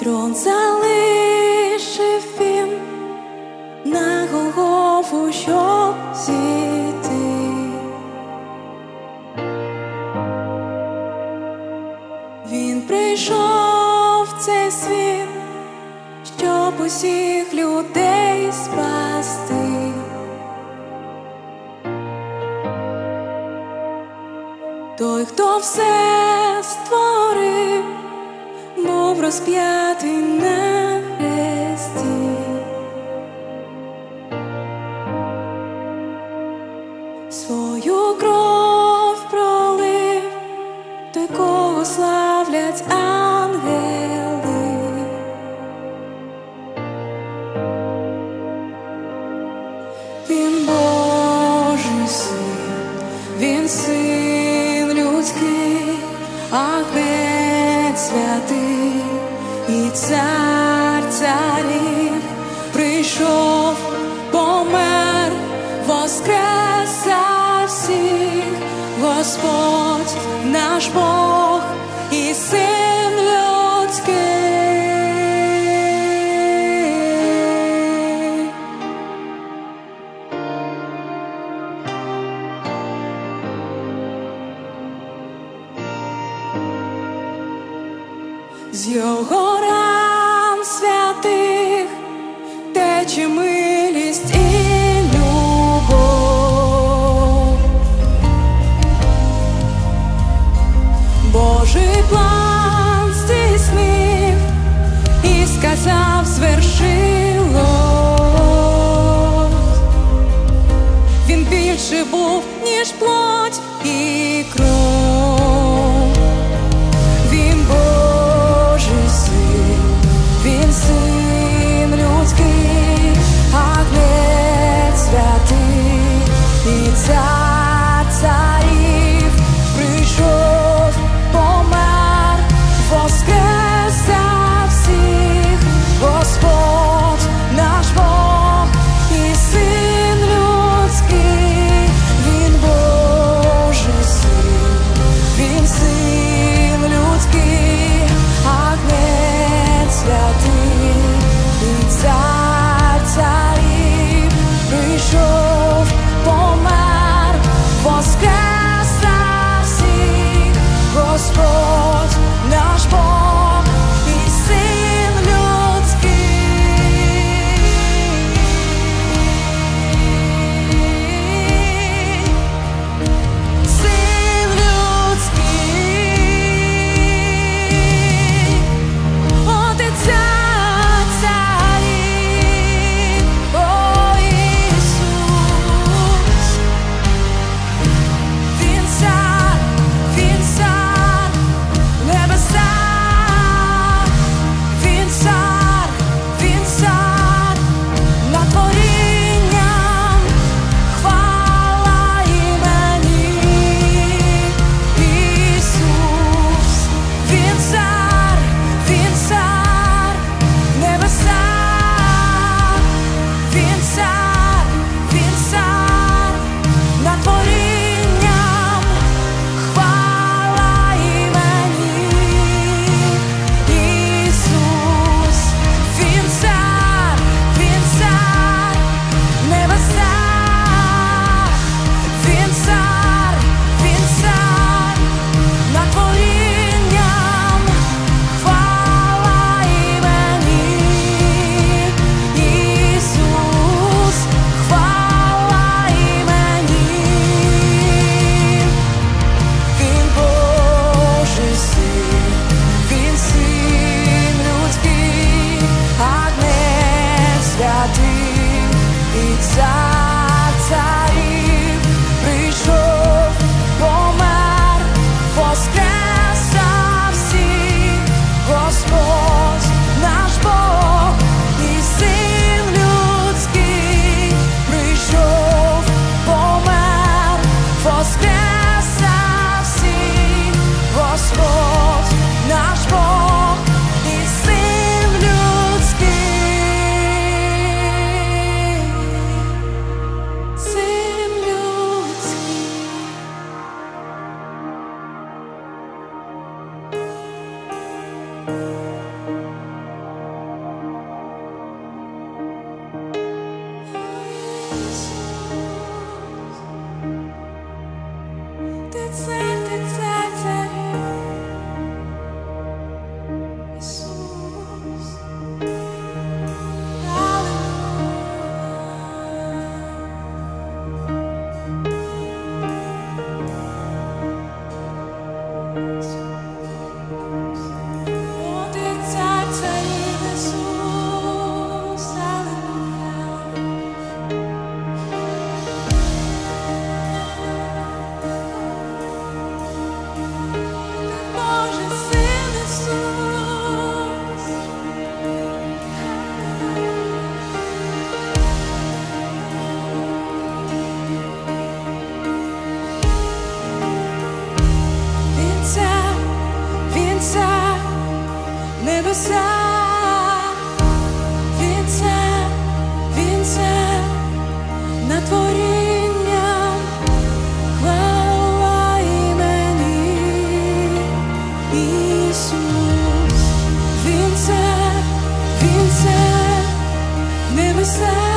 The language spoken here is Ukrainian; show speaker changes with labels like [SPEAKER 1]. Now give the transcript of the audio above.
[SPEAKER 1] Трон залишив він на Голгофу, щоб зійти. Він прийшов в цей світ, щоб усіх людей спасти. Той, хто все створив, був розп'ятий на хресті. Свою кров пролив той, кого славлять ангели. Він Божий син, він син людський, Агнець святий і цар царів. Прийшов, помер, воскрес за всіх, Господь наш Бог і син людський. З його ран святих тече милість і любов. Божий план здійснив і сказав: звершилось. Він більше був, ніж плоть і кров. Він Божий син, він син людський, Агнець святий і цар царів. Прийшов, помер, воскрес за всіх, Господь наш Бог і син людський. Він Божий син, він син людський, Агнець святий і цар царів. Прийшов, помер, воскрес за всіх, Господь наш Бог і син людський. Син людський, Отець царів, о Ісус. Він цар, він цар небеса. Він цар, він цар над творінням. Хвала імені Ісус. Він цар небеса. Він цар над творінням. Хвала імені Ісус. Він цар небеса. Він цар над творінням. Хвала імені Ісус. Хвала імені. Він Божий син, він син людський, Агнець святий і цар царів. Прийшов, помер, воскрес за всіх, Господь наш Бог і син людський. Прийшов, помер, воскрес за всіх, Господь наш Бог і син людський. Небеса